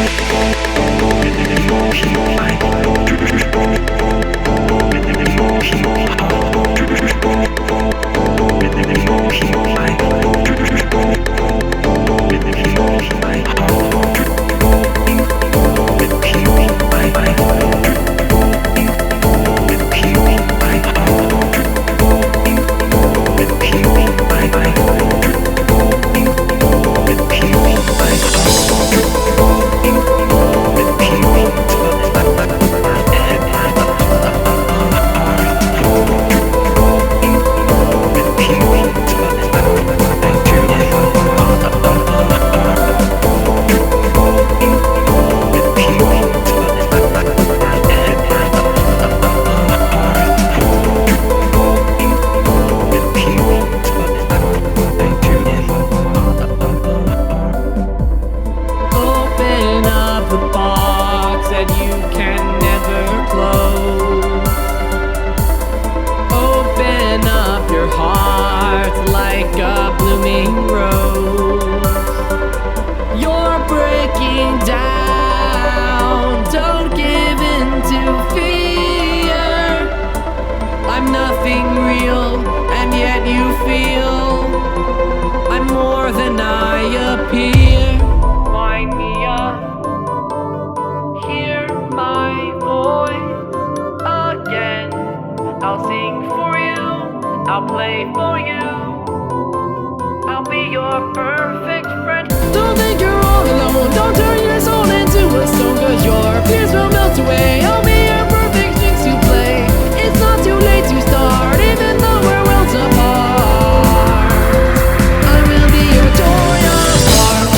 I'll play for you. I'll be your perfect friend. Don't think you're all alone. Don't turn your soul into a stone, 'cause your fears will melt away. I'll be your perfect strings to play. It's not too late to start, even though we're worlds apart. I will be your toy of heart.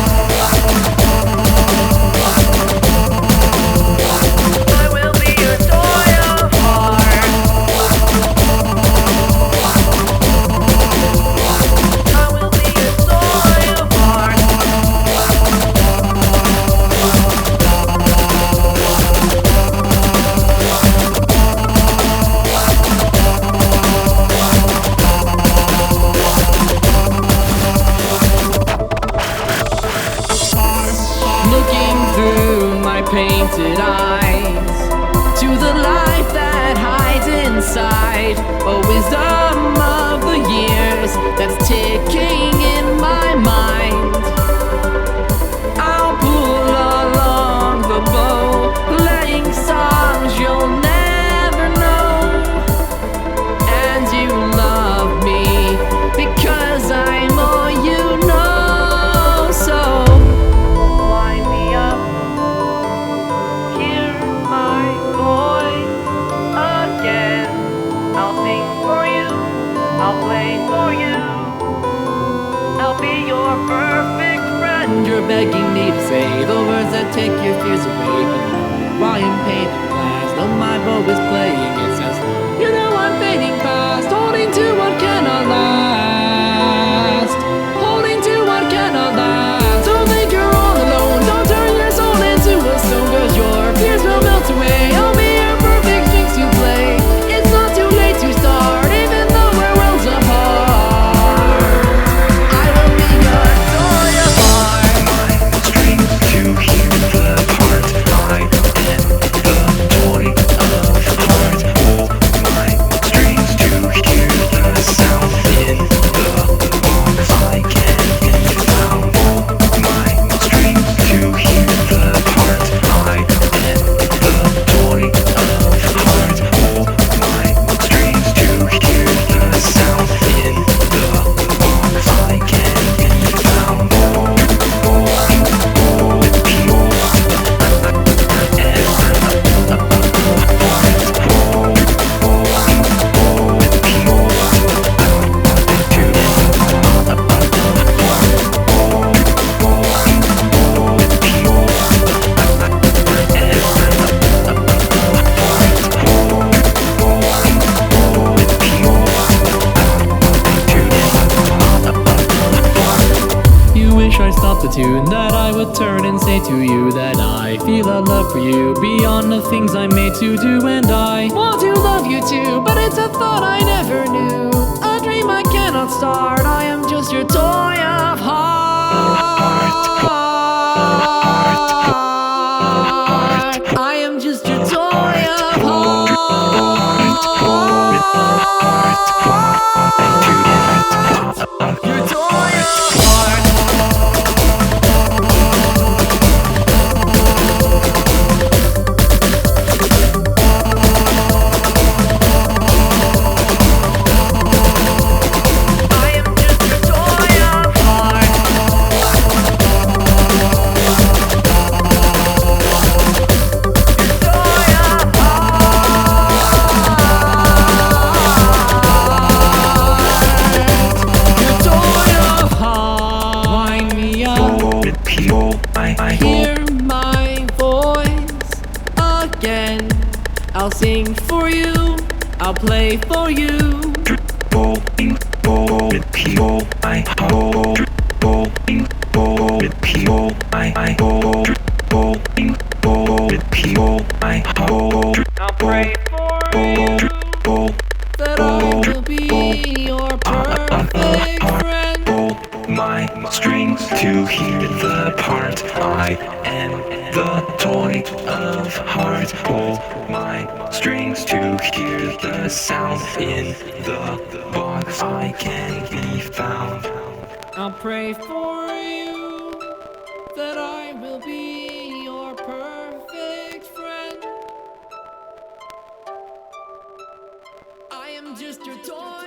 I will be your toy of heart. I will be your toy of heart. Looking through my painted eyes to the life that hides inside, a wisdom of the years that's ticking in my mind. I'll pull along the bow, playing songs you'll never know. And you love me because I'm all you know. So wind me up, hear my voice again. I'll sing for you, I'll play for you. I'll be your perfect friend. You're begging me to say the words that take your fears away. But while in painted glass, though my bow is playing, it says, you know I'm fading fast, holding to what cannot last, holding to what cannot last. Don't think you're all alone. Don't turn your soul into a stone, 'cause your fears will melt away. I'll be your perfect strings to play. It's not too late to start, even though we're worlds apart. I will be your toy of heart. Strings to hear the part. I am the toy of heart. Hold my strings to hear the sound in the box. I can get found. Hold my strings to hear the part. I am the toy of heart. Hold my strings to hear the sound in the box. I can get found. You wish I stopped the tune, that I would turn and say to you that I feel a love for you beyond the things I'm made to do. And I want to love you too, but it's a thought I never knew, a dream I cannot start. I am just your toy of heart. hear my voice again. I'll sing for you, I'll play for you. Bowling, bowling, people, I bowl. Bowling, bowling, people, I bowl. Bowling, bowling, people, I bowl. I'll pray for you that I will be your perfect friend. Pull my strings to hear the part. I am the toy of heart. Pull my strings to hear the sound. In the box I can be found. I'll pray for you that I will be your perfect friend. I am just your toy.